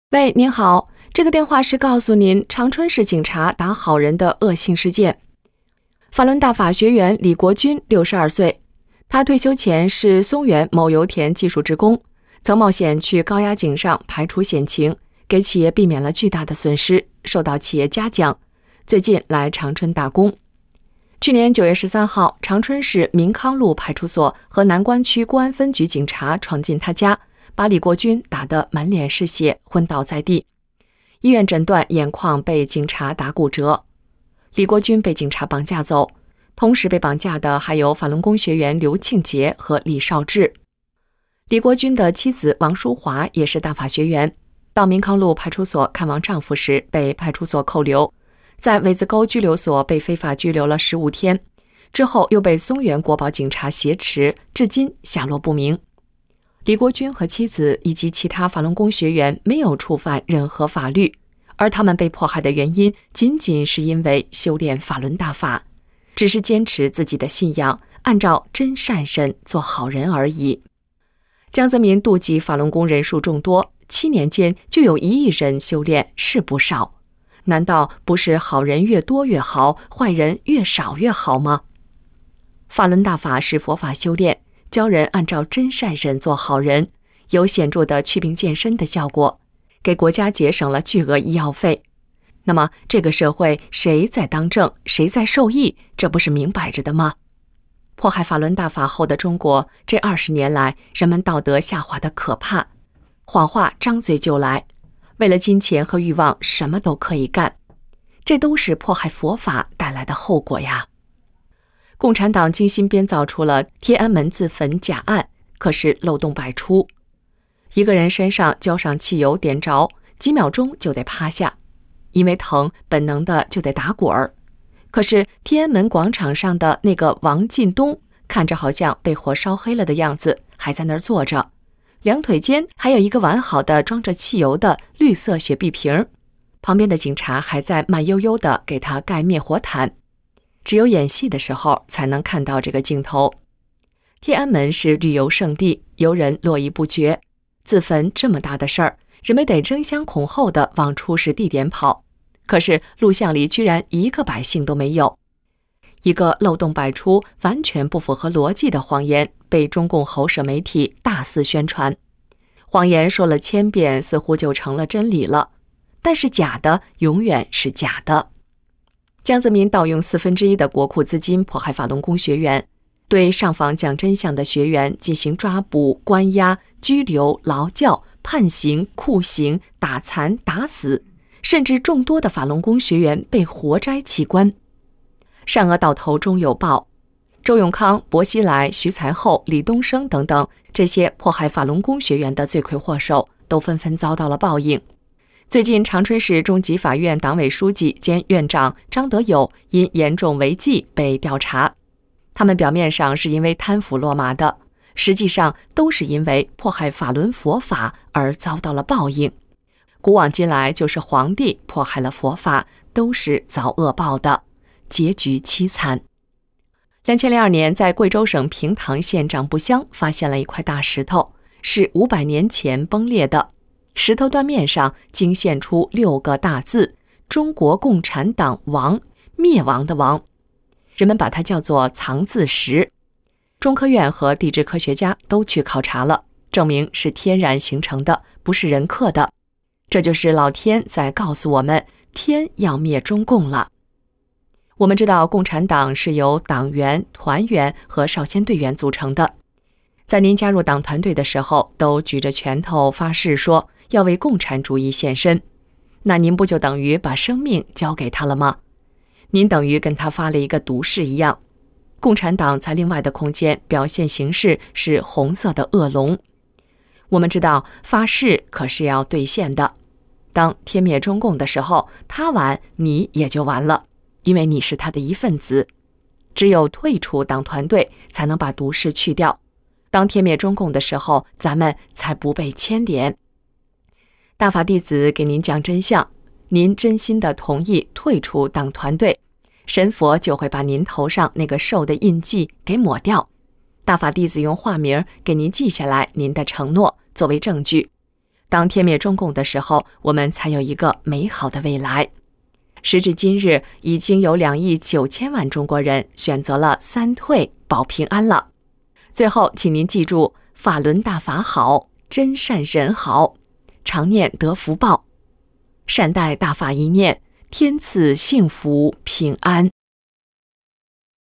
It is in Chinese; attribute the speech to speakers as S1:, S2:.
S1: 喂，您好，这个电话是告诉您长春市警察打好人的恶性事件。法轮大法学员李国军62岁，他退休前是松原某油田技术职工，曾冒险去高压井上排除险情，给企业避免了巨大的损失，受到企业嘉奖。最近来长春打工。去年9月13号，长春市民康路派出所和南关区公安分局警察闯进他家，把李国军打得满脸是血，昏倒在地。医院诊断眼眶被警察打骨折。李国军被警察绑架走，同时被绑架的还有法轮功学员刘庆杰和李少志。李国军的妻子王淑华也是大法学员，到民康路派出所看望丈夫时被派出所扣留，在苇子沟拘留所被非法拘留了15天，之后又被松原国保警察挟持，至今下落不明。李国军和妻子以及其他法轮功学员没有触犯任何法律，而他们被迫害的原因仅仅是因为修炼法轮大法，只是坚持自己的信仰，按照真善忍做好人而已。江泽民妒忌法轮功人数众多，7年间就有1亿人修炼，是不少。难道不是好人越多越好，坏人越少越好吗？法轮大法是佛法修炼，教人按照真善忍做好人，有显著的祛病健身的效果，给国家节省了巨额医药费。那么这个社会谁在当政，谁在受益，这不是明摆着的吗？迫害法轮大法后的中国，这20年来人们道德下滑的可怕，谎话张嘴就来，为了金钱和欲望什么都可以干，这都是迫害佛法带来的后果呀。共产党精心编造出了天安门自焚假案，可是漏洞百出。一个人身上浇上汽油点着，几秒钟就得趴下，因为疼本能的就得打滚儿。可是天安门广场上的那个王进东，看着好像被火烧黑了的样子，还在那儿坐着，两腿间还有一个完好的装着汽油的绿色雪碧瓶，旁边的警察还在慢悠悠地给他盖灭火毯。只有演戏的时候才能看到这个镜头。天安门是旅游胜地，游人络绎不绝，自焚这么大的事儿，人们得争先恐后地往出事地点跑，可是录像里居然一个百姓都没有。一个漏洞百出、完全不符合逻辑的谎言被中共喉舌媒体大肆宣传，谎言说了1000遍似乎就成了真理了，但是假的永远是假的。江泽民盗用1/4的国库资金迫害法轮功学员，对上访讲真相的学员进行抓捕、关押、拘留、劳教、判刑、酷刑、打残、打死，甚至众多的法轮功学员被活摘器官。善恶到头终有报，周永康、薄熙来、徐才厚、李东生等等这些迫害法轮功学员的罪魁祸首都纷纷遭到了报应。最近长春市中级法院党委书记兼院长张德友因严重违纪被调查，他们表面上是因为贪腐落马的，实际上都是因为迫害法轮佛法而遭到了报应。古往今来就是皇帝迫害了佛法，都是遭恶报的，结局凄惨。2002年在贵州省平塘县长布乡发现了一块大石头，是500年前崩裂的，石头断面上惊现出6个大字：中国共产党亡，灭亡的亡。人们把它叫做藏字石。中科院和地质科学家都去考察了，证明是天然形成的，不是人刻的。这就是老天在告诉我们，天要灭中共了。我们知道共产党是由党员、团员和少先队员组成的，在您加入党团队的时候都举着拳头发誓说要为共产主义献身，那您不就等于把生命交给他了吗？您等于跟他发了一个毒誓一样。共产党在另外的空间表现形式是红色的恶龙。我们知道发誓可是要兑现的，当天灭中共的时候，他完你也就完了，因为你是他的一份子。只有退出党团队才能把毒誓去掉，当天灭中共的时候，咱们才不被牵连。大法弟子给您讲真相，您真心的同意退出党团队，神佛就会把您头上那个兽的印记给抹掉。大法弟子用化名给您记下来您的承诺，作为证据。 当天灭中共的时候，我们才有一个美好的未来。时至今日，已经有2亿9千万中国人选择了3退保平安了。最后，请您记住：法轮大法好，真善人好，常念得福报，善待大法一念，天赐幸福平安。